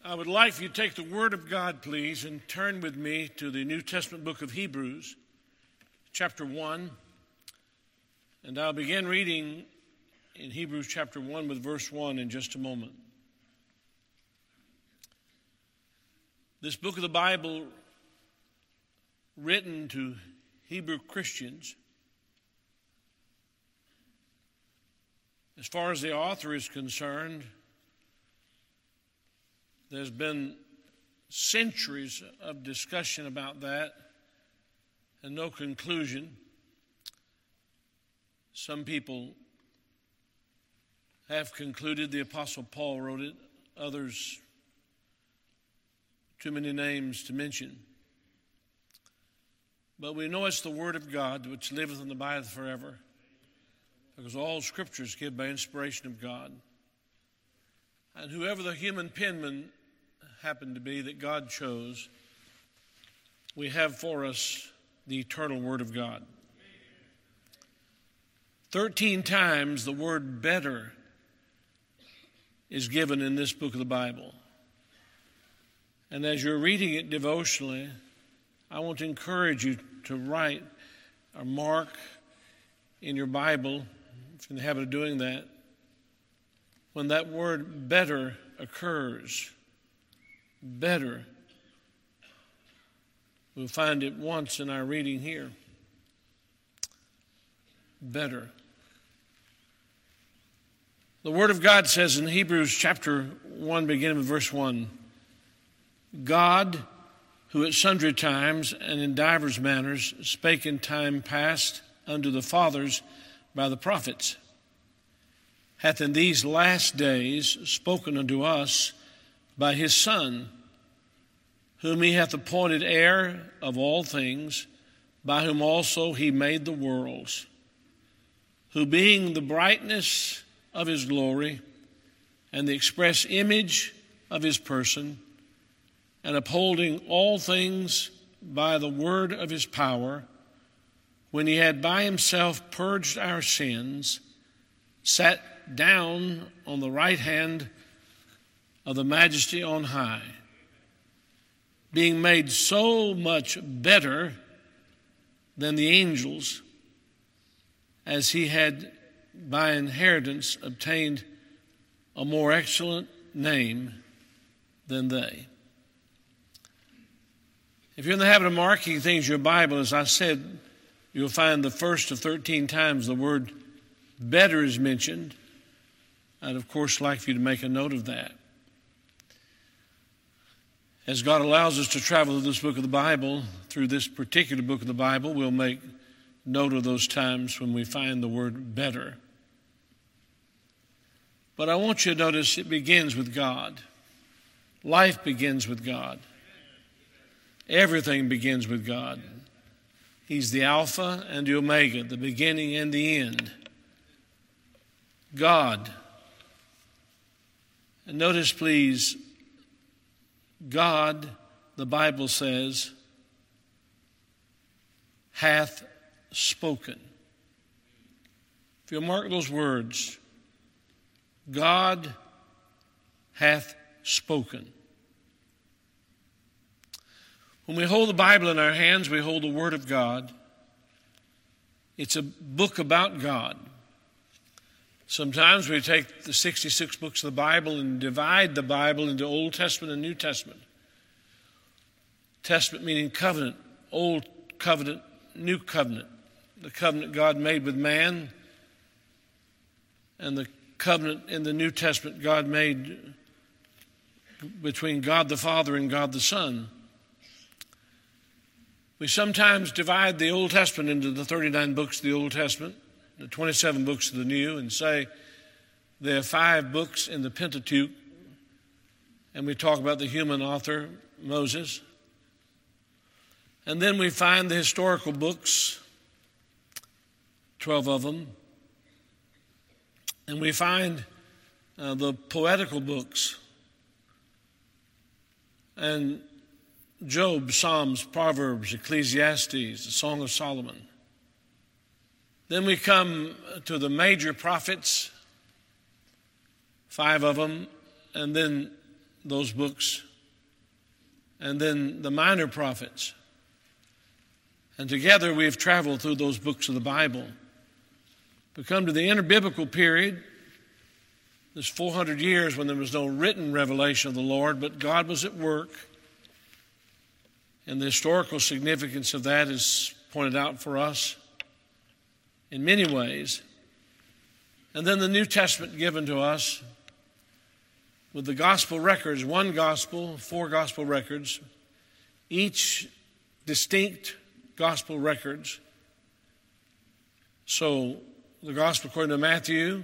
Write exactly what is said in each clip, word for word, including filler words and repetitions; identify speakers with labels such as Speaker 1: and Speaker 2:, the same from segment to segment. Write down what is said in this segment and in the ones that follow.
Speaker 1: I would like for you to take the Word of God, please, and turn with me to the New Testament book of Hebrews, chapter one. And I'll begin reading in Hebrews chapter one with verse one in just a moment. This book of the Bible, written to Hebrew Christians, as far as the author is concerned, there's been centuries of discussion about that and no conclusion. Some people have concluded the Apostle Paul wrote it, others, too many names to mention. But we know it's the Word of God which liveth and abideth forever, because all Scripture is given by inspiration of God. And whoever the human penman happened to be that God chose, we have for us the eternal Word of God. Thirteen times the word better is given in this book of the Bible. And as you're reading it devotionally, I want to encourage you to write or mark in your Bible, if you're in the habit of doing that, when that word better occurs. Better. We'll find it once in our reading here. Better. The Word of God says in Hebrews chapter one, beginning with verse one, God, who at sundry times and in divers manners spake in time past unto the fathers by the prophets, hath in these last days spoken unto us by his Son, whom he hath appointed heir of all things, by whom also he made the worlds, who being the brightness of his glory and the express image of his person, and upholding all things by the word of his power, when he had by himself purged our sins, sat down on the right hand of the majesty on high, being made so much better than the angels, as he had by inheritance obtained a more excellent name than they. If you're in the habit of marking things in your Bible, as I said, you'll find the first of thirteen times the word better is mentioned. I'd, of course, like for you to make a note of that. As God allows us to travel through this book of the Bible, through this particular book of the Bible, we'll make note of those times when we find the word better. But I want you to notice it begins with God. Life begins with God. Everything begins with God. He's the Alpha and the Omega, the beginning and the end. God. And notice, please, God, the Bible says, hath spoken. If you'll mark those words, God hath spoken. When we hold the Bible in our hands, we hold the Word of God. It's a book about God. Sometimes we take the sixty-six books of the Bible and divide the Bible into Old Testament and New Testament. Testament meaning covenant, Old Covenant, New Covenant. The covenant God made with man, and the covenant in the New Testament God made between God the Father and God the Son. We sometimes divide the Old Testament into the thirty-nine books of the Old Testament, the twenty-seven books of the New, and say there are five books in the Pentateuch, and we talk about the human author, Moses. And then we find the historical books, twelve of them, and we find uh, the poetical books, and Job, Psalms, Proverbs, Ecclesiastes, the Song of Solomon. Then we come to the major prophets, five of them, and then those books, and then the minor prophets. And together we have traveled through those books of the Bible. We come to the interbiblical period, this four hundred years when there was no written revelation of the Lord, but God was at work. And the historical significance of that is pointed out for us in many ways. And then the New Testament given to us with the gospel records, one gospel, four gospel records, each distinct gospel records. So the gospel according to Matthew,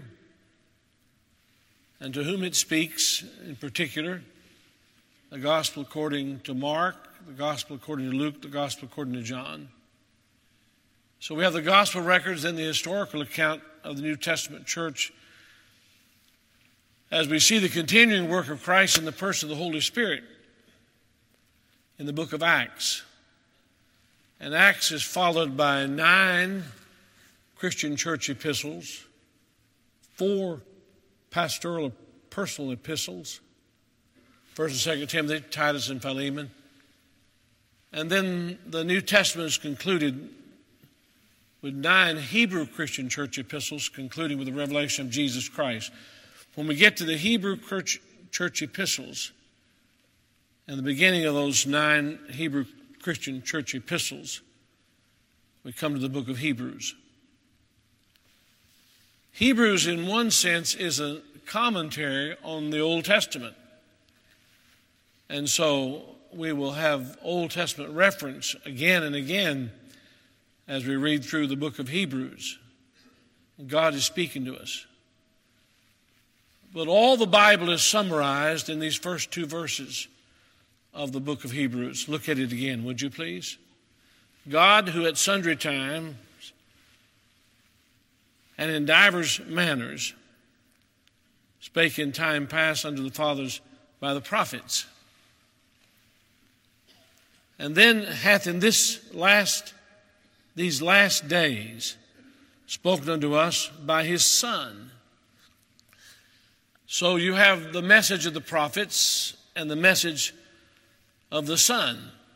Speaker 1: and to whom it speaks in particular, the gospel according to Mark, the gospel according to Luke, the gospel according to John. So we have the gospel records and the historical account of the New Testament church as we see the continuing work of Christ in the person of the Holy Spirit in the book of Acts. And Acts is followed by nine Christian church epistles, four pastoral personal epistles, First and Second Timothy, Titus, and Philemon. And then the New Testament is concluded with nine Hebrew Christian church epistles, concluding with the revelation of Jesus Christ. When we get to the Hebrew church, church epistles, and the beginning of those nine Hebrew Christian church epistles, we come to the book of Hebrews. Hebrews, in one sense, is a commentary on the Old Testament. And so we will have Old Testament reference again and again as we read through the book of Hebrews. God is speaking to us. But all the Bible is summarized in these first two verses of the book of Hebrews. Look at it again, would you please? God, who at sundry times and in divers manners spake in time past unto the fathers by the prophets, and then hath in this last, these last days spoken unto us by his Son. So you have the message of the prophets and the message of the Son.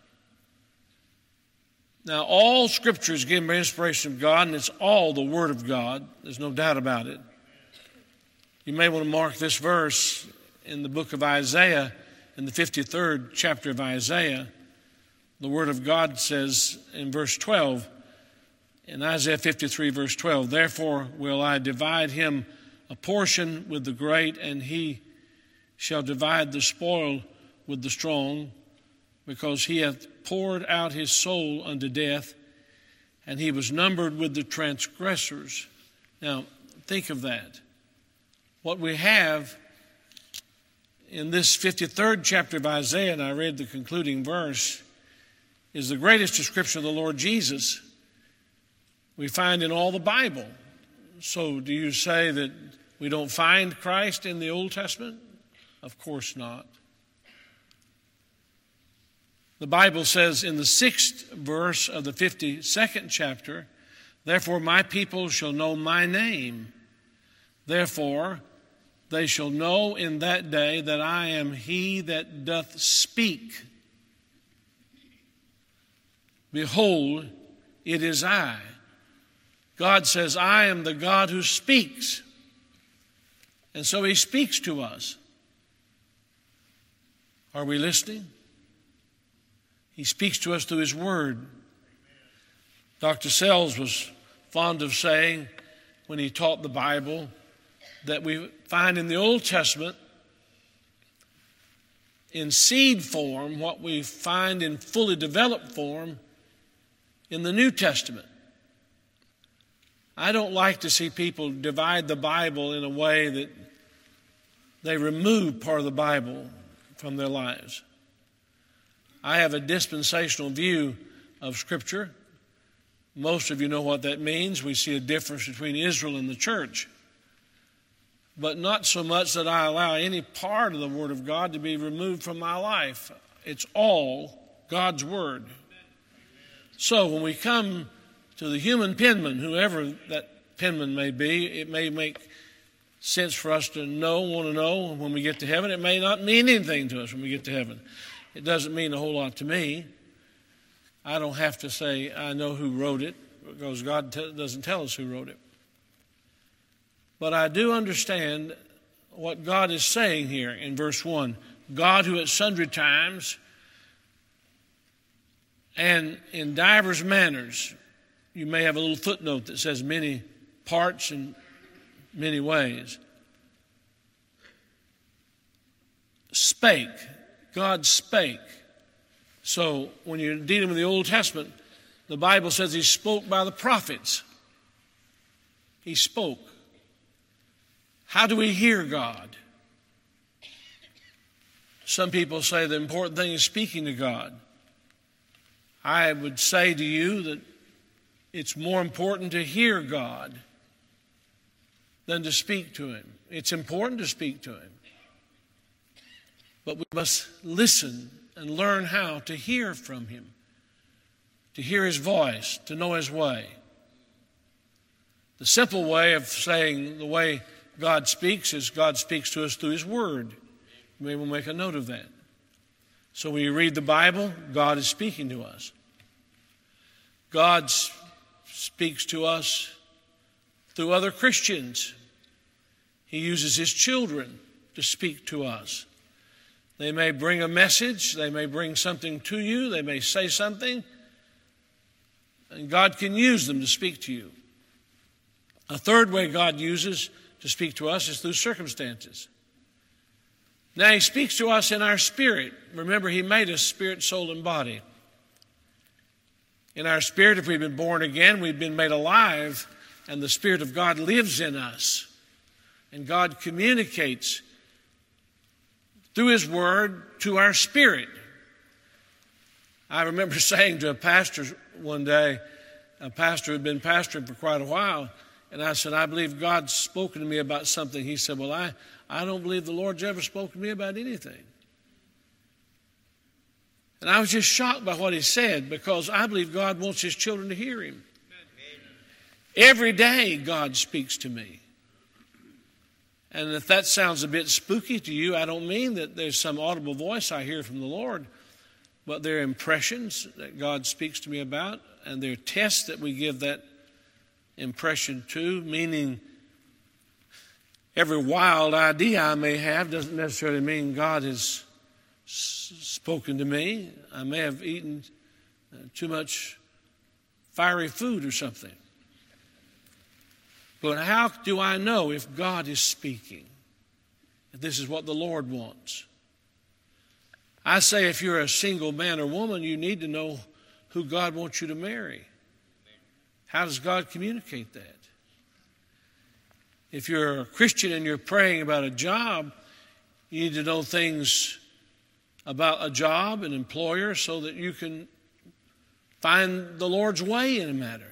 Speaker 1: Now, all Scripture is given by inspiration of God, and it's all the Word of God. There's no doubt about it. You may want to mark this verse in the book of Isaiah, in the fifty-third chapter of Isaiah. The Word of God says in verse twelve, in Isaiah fifty-three, verse twelve, therefore will I divide him a portion with the great, and he shall divide the spoil with the strong, because he hath poured out his soul unto death, and he was numbered with the transgressors. Now, think of that. What we have in this fifty-third chapter of Isaiah, and I read the concluding verse, is the greatest description of the Lord Jesus we find in all the Bible. So do you say that we don't find Christ in the Old Testament? Of course not. The Bible says in the sixth verse of the fifty-second chapter, therefore my people shall know my name. Therefore they shall know in that day that I am he that doth speak. Behold, it is I. God says, I am the God who speaks. And so he speaks to us. Are we listening? He speaks to us through his word. Doctor Sells was fond of saying, when he taught the Bible, that we find in the Old Testament in seed form what we find in fully developed form in the New Testament. I don't like to see people divide the Bible in a way that they remove part of the Bible from their lives. I have a dispensational view of Scripture. Most of you know what that means. We see a difference between Israel and the church. But not so much that I allow any part of the Word of God to be removed from my life. It's all God's Word. So when we come to the human penman, whoever that penman may be, it may make sense for us to know, want to know when we get to heaven. It may not mean anything to us when we get to heaven. It doesn't mean a whole lot to me. I don't have to say I know who wrote it, because God t- doesn't tell us who wrote it. But I do understand what God is saying here in verse one. God, who at sundry times and in divers manners, you may have a little footnote that says many parts and many ways, spake. God spake. So when you're dealing with the Old Testament, the Bible says he spoke by the prophets. He spoke. How do we hear God? Some people say the important thing is speaking to God. I would say to you that it's more important to hear God than to speak to him. It's important to speak to him. But we must listen and learn how to hear from him, to hear his voice, to know his way. The simple way of saying the way God speaks is God speaks to us through his word. You may want to make a note of that. So when you read the Bible, God is speaking to us. God speaks to us through other Christians. He uses his children to speak to us. They may bring a message. They may bring something to you. They may say something. And God can use them to speak to you. A third way God uses to speak to us is through circumstances. Now, he speaks to us in our spirit. Remember, he made us spirit, soul, and body. In our spirit, if we've been born again, we've been made alive, and the Spirit of God lives in us. And God communicates through his word to our spirit. I remember saying to a pastor one day, a pastor who had been pastoring for quite a while, and I said, I believe God's spoken to me about something. He said, well, I, I don't believe the Lord's ever spoken to me about anything. And I was just shocked by what he said, because I believe God wants his children to hear him. Every day God speaks to me. And if that sounds a bit spooky to you, I don't mean that there's some audible voice I hear from the Lord, but there are impressions that God speaks to me about, and there are tests that we give that impression to, meaning every wild idea I may have doesn't necessarily mean God has s- spoken to me. I may have eaten uh, too much fiery food or something. But how do I know if God is speaking? If this is what the Lord wants? I say if you're a single man or woman, you need to know who God wants you to marry. How does God communicate that? If you're a Christian and you're praying about a job, you need to know things about a job, an employer, so that you can find the Lord's way in a matter.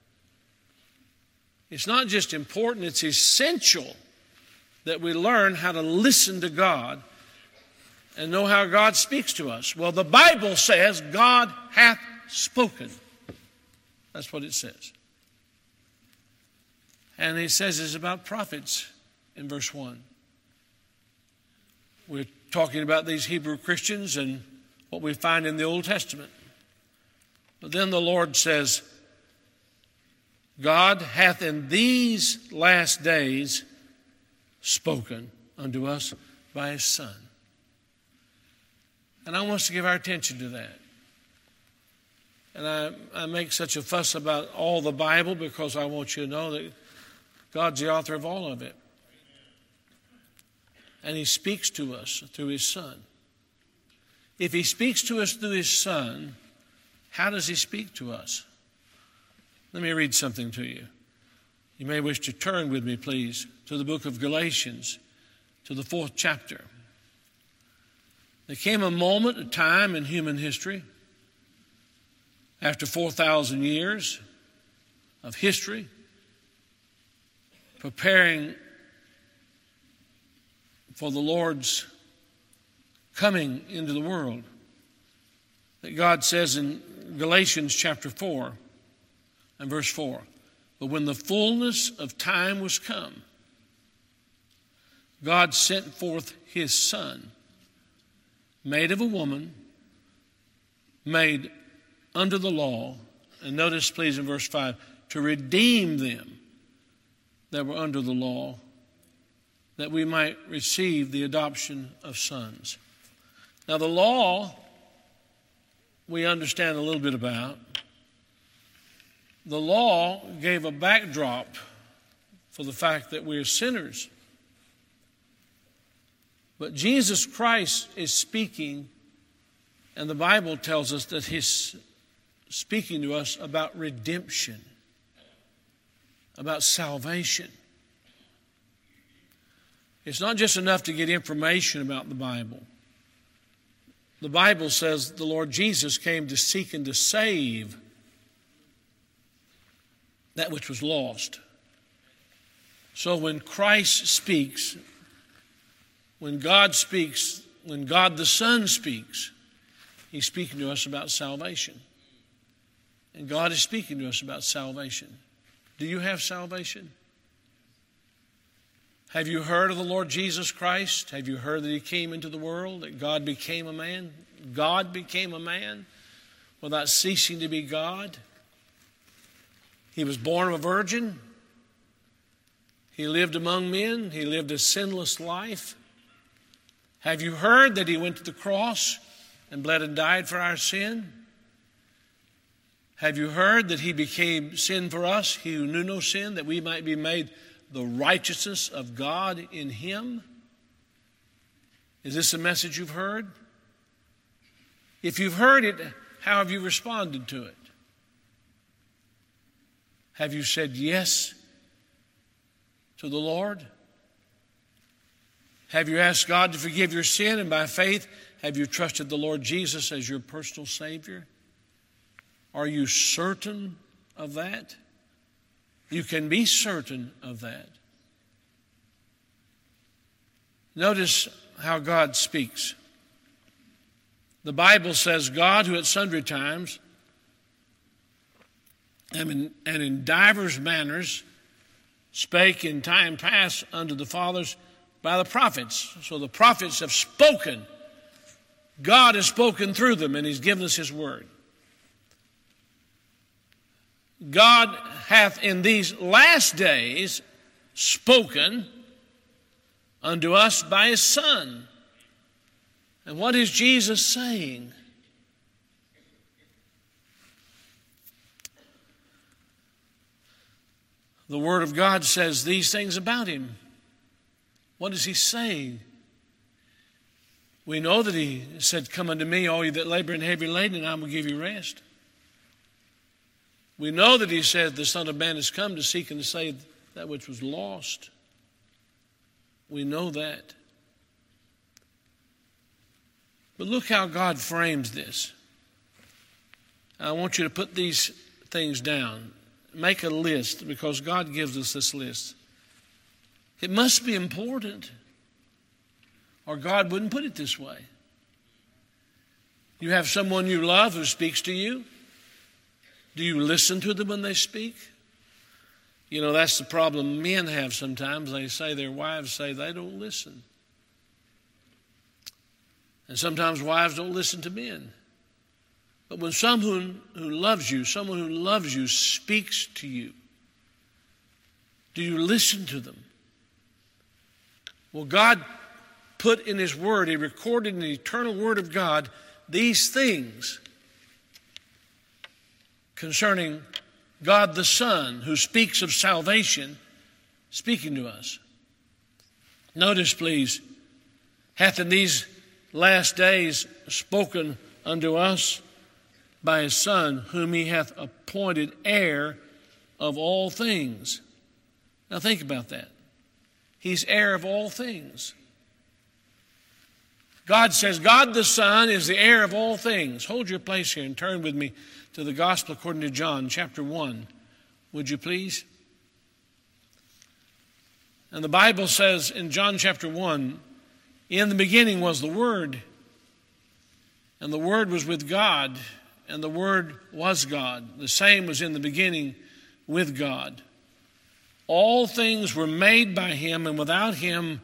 Speaker 1: It's not just important, it's essential that we learn how to listen to God and know how God speaks to us. Well, the Bible says God hath spoken. That's what it says. And he says it's about prophets in verse one. We're talking about these Hebrew Christians and what we find in the Old Testament. But then the Lord says, God hath in these last days spoken unto us by his Son. And I want us to give our attention to that. And I, I make such a fuss about all the Bible because I want you to know that God's the author of all of it. And he speaks to us through his Son. If he speaks to us through his Son, how does he speak to us? Let me read something to you. You may wish to turn with me, please, to the book of Galatians, to the fourth chapter. There came a moment, a time in human history, after four thousand years of history, preparing for the Lord's coming into the world, that God says in Galatians chapter four and verse four, but when the fullness of time was come, God sent forth his Son, made of a woman, made under the law. And notice, please, in verse five, to redeem them that were under the law, that we might receive the adoption of sons. Now, the law, we understand a little bit about. The law gave a backdrop for the fact that we are sinners. But Jesus Christ is speaking, and the Bible tells us that he's speaking to us about redemption, about salvation. It's not just enough to get information about the Bible. The Bible says the Lord Jesus came to seek and to save that which was lost. So when Christ speaks, when God speaks, when God the Son speaks, he's speaking to us about salvation. And God is speaking to us about salvation. Do you have salvation? Have you heard of the Lord Jesus Christ? Have you heard that he came into the world, that God became a man? God became a man without ceasing to be God. He was born of a virgin. He lived among men. He lived a sinless life. Have you heard that he went to the cross and bled and died for our sin? Have you heard that he became sin for us, he who knew no sin, that we might be made the righteousness of God in him? Is this a message you've heard? If you've heard it, how have you responded to it? Have you said yes to the Lord? Have you asked God to forgive your sin, and by faith, have you trusted the Lord Jesus as your personal Savior? Are you certain of that? You can be certain of that. Notice how God speaks. The Bible says, God, who at sundry times and in, and in divers manners spake in time past unto the fathers by the prophets. So the prophets have spoken. God has spoken through them, and he's given us his word. God hath in these last days spoken unto us by his Son. And what is Jesus saying? The Word of God says these things about him. What is he saying? We know that he said, come unto me, all you that labor and heavy laden, and I will give you rest. We know that he said the Son of Man has come to seek and to save that which was lost. We know that. But look how God frames this. I want you to put these things down. Make a list, because God gives us this list. It must be important, or God wouldn't put it this way. You have someone you love who speaks to you. Do you listen to them when they speak? You know, that's the problem men have sometimes. They say, their wives say they don't listen. And sometimes wives don't listen to men. But when someone who loves you, someone who loves you speaks to you, do you listen to them? Well, God put in his word, he recorded in the eternal word of God, these things concerning God the Son, who speaks of salvation, speaking to us. Notice, please, hath in these last days spoken unto us by his Son, whom he hath appointed heir of all things. Now think about that. He's heir of all things. God says God the Son is the heir of all things. Hold your place here and turn with me to the Gospel according to John, chapter one. Would you please? And the Bible says in John chapter one, in the beginning was the Word, and the Word was with God, and the Word was God. The same was in the beginning with God. All things were made by him, and without him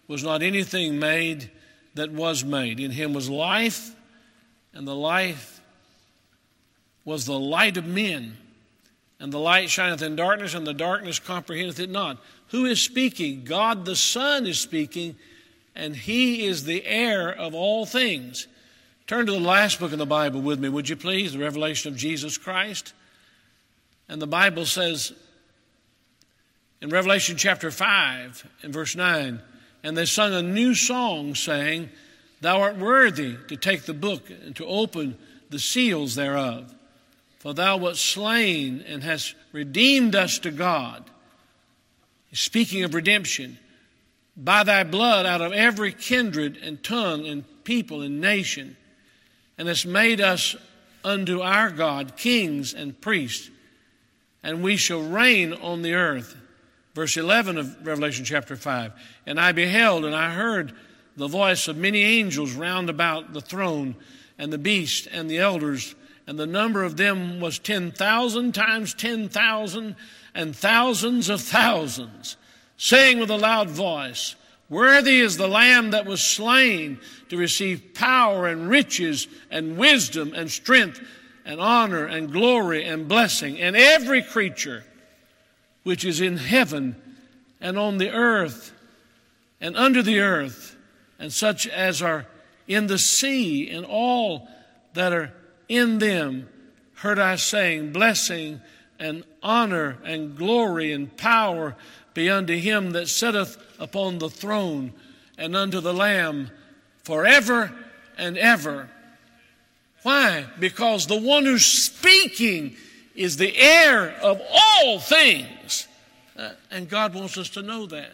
Speaker 1: was not anything made that was made. In him was life, and the life was the light of men. And the light shineth in darkness, and the darkness comprehendeth it not. Who is speaking? God the Son is speaking, and he is the heir of all things. Turn to the last book in the Bible with me, would you please? The Revelation of Jesus Christ. And the Bible says in Revelation chapter five and verse nine, and they sung a new song, saying, Thou art worthy to take the book and to open the seals thereof. For thou wast slain and hast redeemed us to God. Speaking of redemption, by thy blood out of every kindred and tongue and people and nation, and hast made us unto our God kings and priests, and we shall reign on the earth. Verse eleven of Revelation chapter five. And I beheld, and I heard the voice of many angels round about the throne, and the beast, and the elders, and the number of them was ten thousand times ten thousand, and thousands of thousands, saying with a loud voice, Worthy is the Lamb that was slain to receive power and riches and wisdom and strength and honor and glory and blessing. And every creature which is in heaven and on the earth and under the earth, and such as are in the sea, and all that are in them, heard I saying, Blessing and honor and glory and power be unto him that sitteth upon the throne and unto the Lamb forever and ever. Why? Because the one who's speaking is the heir of all things. Uh, and God wants us to know that.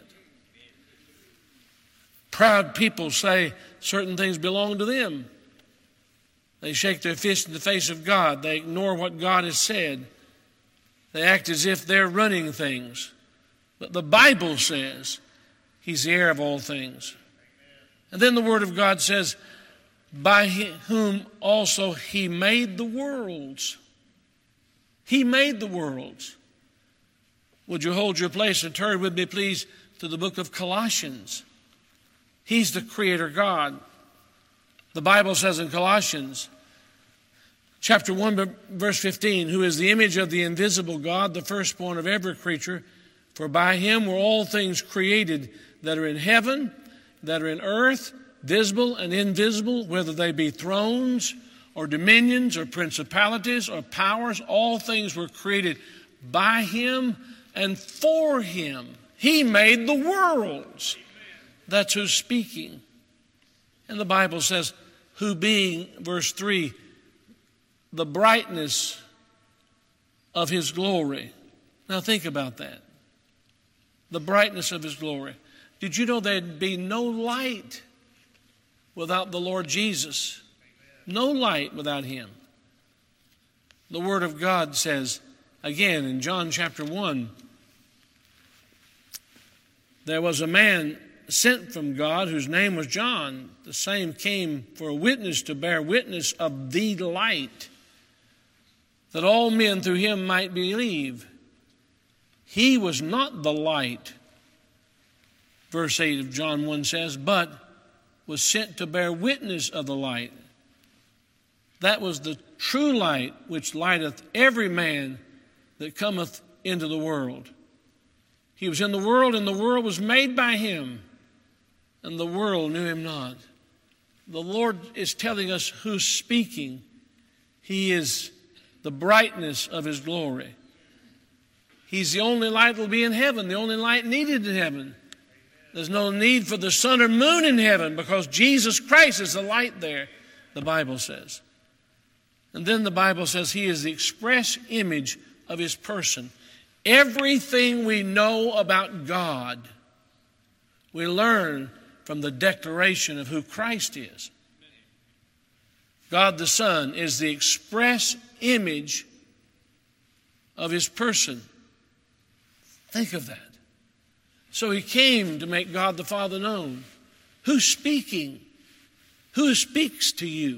Speaker 1: Proud people say certain things belong to them. They shake their fist in the face of God. They ignore what God has said. They act as if they're running things. But the Bible says he's the heir of all things. And then the Word of God says, by whom also he made the worlds. He made the worlds. Would you hold your place and turn with me, please, to the book of Colossians? He's the Creator God. The Bible says in Colossians chapter one, verse fifteen, who is the image of the invisible God, the firstborn of every creature, for by him were all things created that are in heaven, that are in earth, visible and invisible, whether they be thrones or dominions or principalities or powers. All things were created by him and for him. He made the worlds. That's who's speaking. And the Bible says, who being, verse three, the brightness of his glory. Now think about that. The brightness of his glory. Did you know there'd be no light without the Lord Jesus? No light without him. The Word of God says, again in John chapter one, there was a man sent from God whose name was John. The same came for a witness to bear witness of the light, that all men through him might believe. He was not the light, verse eight of John one says, but was sent to bear witness of the light. That was the true light which lighteth every man that cometh into the world. He was in the world, and the world was made by him, and the world knew him not. The Lord is telling us who's speaking. He is the brightness of his glory. He's the only light that will be in heaven, the only light needed in heaven. There's no need for the sun or moon in heaven because Jesus Christ is the light there, the Bible says. And then the Bible says he is the express image of his person. Everything we know about God, we learn from the declaration of who Christ is. God the Son is the express image of his person. Think of that. So he came to make God the Father known. Who's speaking? Who speaks to you?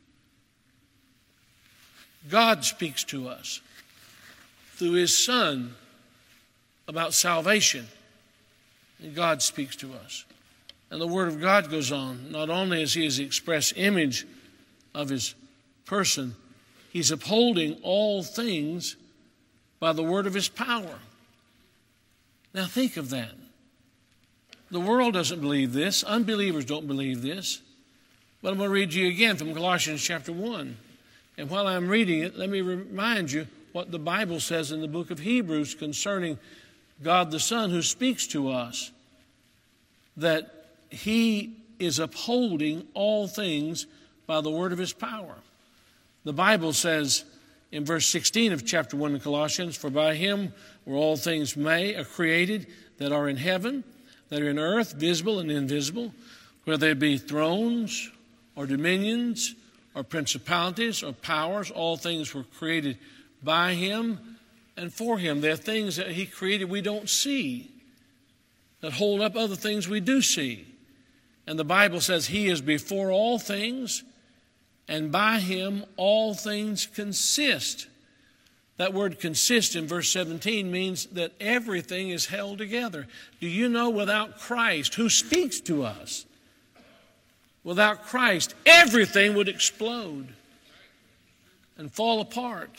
Speaker 1: God speaks to us through his Son about salvation. And God speaks to us. And the Word of God goes on. Not only is He the express image of His person, He's upholding all things by the word of His power. Now think of that. The world doesn't believe this. Unbelievers don't believe this. But I'm going to read you again from Colossians chapter one. And while I'm reading it, let me remind you what the Bible says in the book of Hebrews concerning God the Son, who speaks to us, that He is upholding all things by the word of His power. The Bible says in verse sixteen of chapter one of Colossians, "For by Him were all things made, are created that are in heaven, that are in earth, visible and invisible, whether they be thrones or dominions or principalities or powers, all things were created by Him and for Him." There are things that He created we don't see that hold up other things we do see. And the Bible says He is before all things, and by Him all things consist. That word consist in verse seventeen means that everything is held together. Do you know without Christ, who speaks to us, without Christ, everything would explode and fall apart.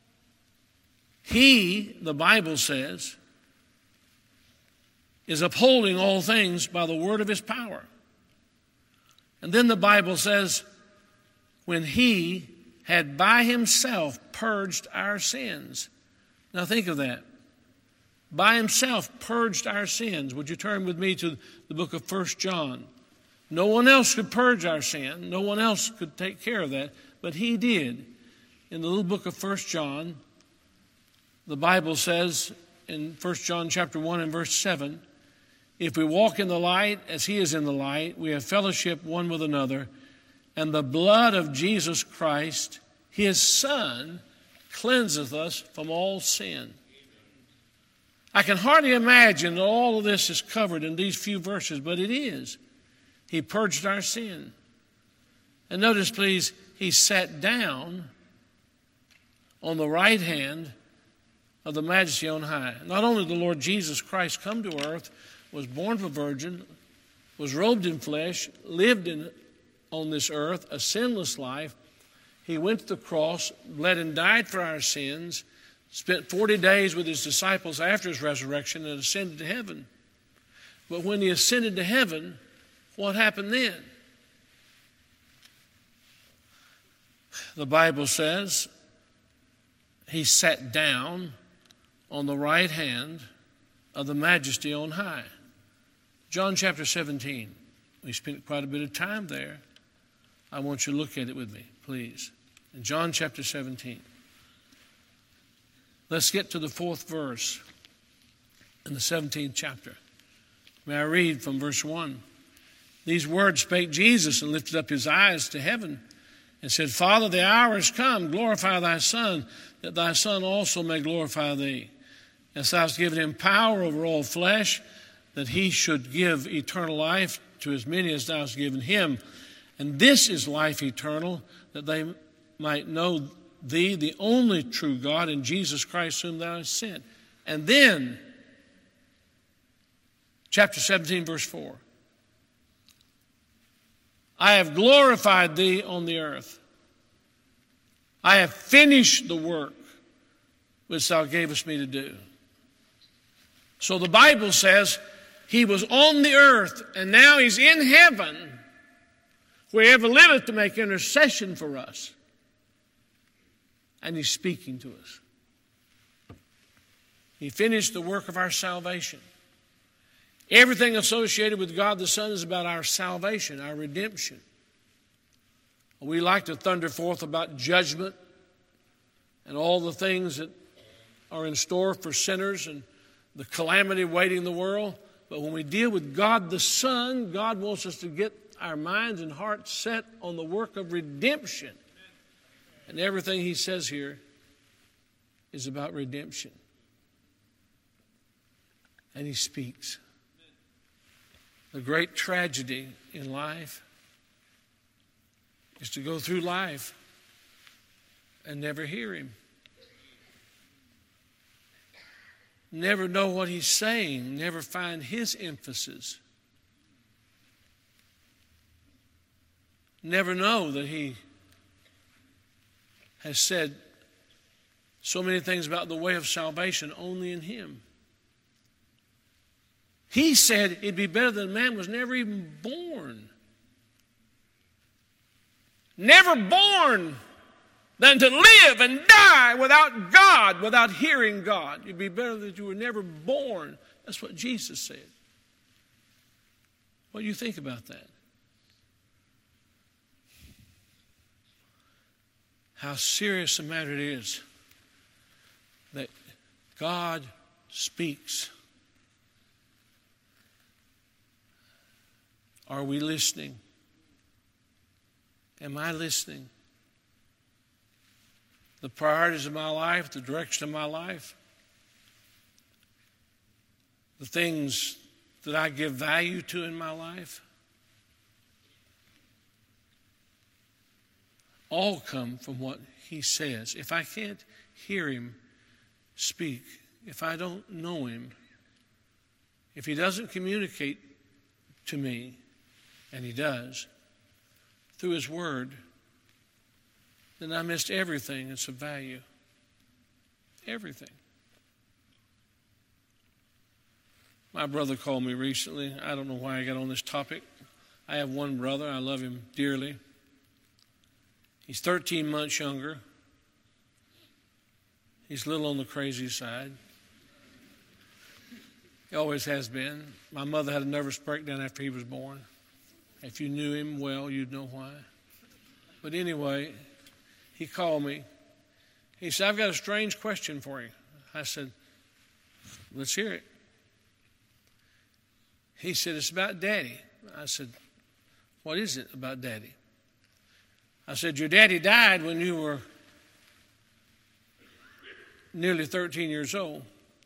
Speaker 1: He, the Bible says, is upholding all things by the word of His power. And then the Bible says, when He had by Himself purged our sins. Now think of that. By Himself purged our sins. Would you turn with me to the book of First John? No one else could purge our sin. No one else could take care of that, but He did. In the little book of First John, the Bible says in First John chapter one and verse seven, "If we walk in the light as He is in the light, we have fellowship one with another, and the blood of Jesus Christ, His Son, cleanseth us from all sin." I can hardly imagine that all of this is covered in these few verses, but it is. He purged our sin. And notice, please, He sat down on the right hand of the Majesty on high. Not only the Lord Jesus Christ come to earth, was born of a virgin, was robed in flesh, lived in on this earth a sinless life. He went to the cross, bled and died for our sins, spent forty days with His disciples after His resurrection, and ascended to heaven. But when He ascended to heaven, what happened then? The Bible says He sat down on the right hand of the Majesty on high. John chapter seventeen. We spent quite a bit of time there. I want you to look at it with me, please. In John chapter seventeen. Let's get to the fourth verse in the seventeenth chapter. May I read from verse one? "These words spake Jesus, and lifted up His eyes to heaven, and said, Father, the hour is come, glorify Thy Son, that Thy Son also may glorify Thee. As Thou hast given Him power over all flesh, that He should give eternal life to as many as Thou hast given Him. And this is life eternal, that they might know Thee, the only true God, and Jesus Christ whom Thou hast sent." And then, chapter seventeen, verse four. "I have glorified Thee on the earth. I have finished the work which Thou gavest me to do." So the Bible says He was on the earth, and now He's in heaven, where He ever liveth to make intercession for us. And He's speaking to us. He finished the work of our salvation. Everything associated with God the Son is about our salvation, our redemption. We like to thunder forth about judgment and all the things that are in store for sinners and the calamity waiting the world. But when we deal with God the Son, God wants us to get our minds and hearts set on the work of redemption. And everything He says here is about redemption. And He speaks. The great tragedy in life is to go through life and never hear Him. Never know what He's saying. Never find His emphasis. never know that he has said so many things about the way of salvation only in him. He said it'd be better that a man was never even born. Never born than to live and die without God, without hearing God. It'd be better that you were never born. That's what Jesus said. What do you think about that? How serious a matter it is that God speaks. Are we listening? Am I listening? The priorities of my life, the direction of my life, the things that I give value to in my life, all come from what he says. If I can't hear him speak, if I don't know him, if he doesn't communicate to me, and he does, through his word, then I missed everything that's of value. Everything. My brother called me recently. I don't know why I got on this topic. I have one brother. I love him dearly. He's thirteen months younger. He's a little on the crazy side. He always has been. My mother had a nervous breakdown after he was born. If you knew him well, you'd know why. But anyway, he called me. He said, I've got a strange question for you. I said, let's hear it. He said, it's about Daddy. I said, what is it about Daddy? I said, your daddy died when you were nearly thirteen years old.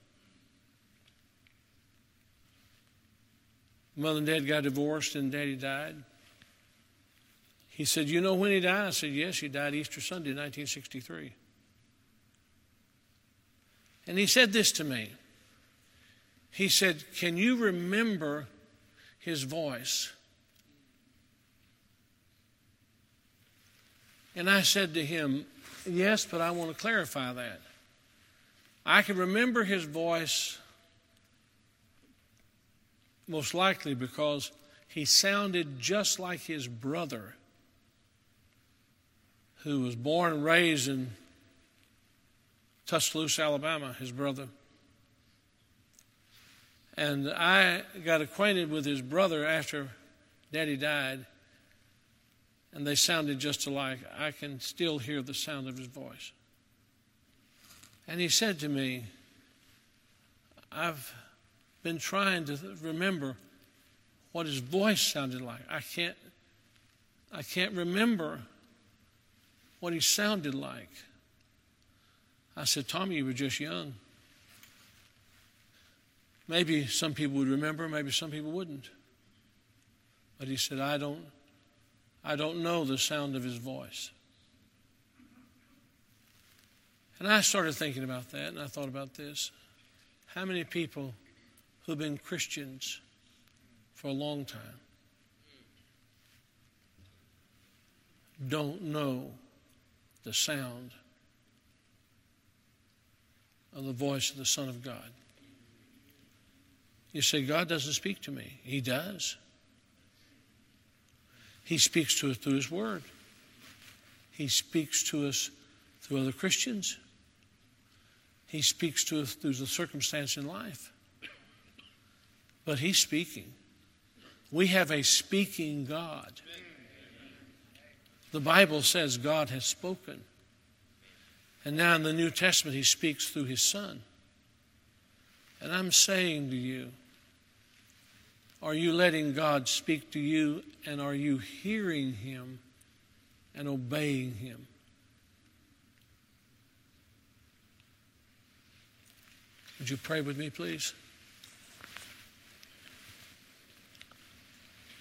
Speaker 1: Mother and Dad got divorced and Daddy died. He said, you know when he died? I said, yes, he died Easter Sunday, nineteen sixty-three. And he said this to me. He said, can you remember his voice? And I said to him, yes, but I want to clarify that. I can remember his voice most likely because he sounded just like his brother, who was born and raised in Tuscaloosa, Alabama, his brother. And I got acquainted with his brother after Daddy died, and they sounded just alike. I can still hear the sound of his voice. And he said to me, I've been trying to remember what his voice sounded like. I can't, I can't remember what he sounded like. I said, Tommy, you were just young. Maybe some people would remember, maybe some people wouldn't. But he said, I don't, I don't know the sound of his voice. And I started thinking about that, and I thought about this. How many people who've been Christians for a long time don't know the sound of the voice of the Son of God? You say, God doesn't speak to me. He does. He speaks to us through his word. He speaks to us through other Christians. He speaks to us through the circumstance in life. But he's speaking. We have a speaking God. The Bible says God has spoken. And now in the New Testament, he speaks through his Son. And I'm saying to you, are you letting God speak to you, and are you hearing him and obeying him? Would you pray with me, please?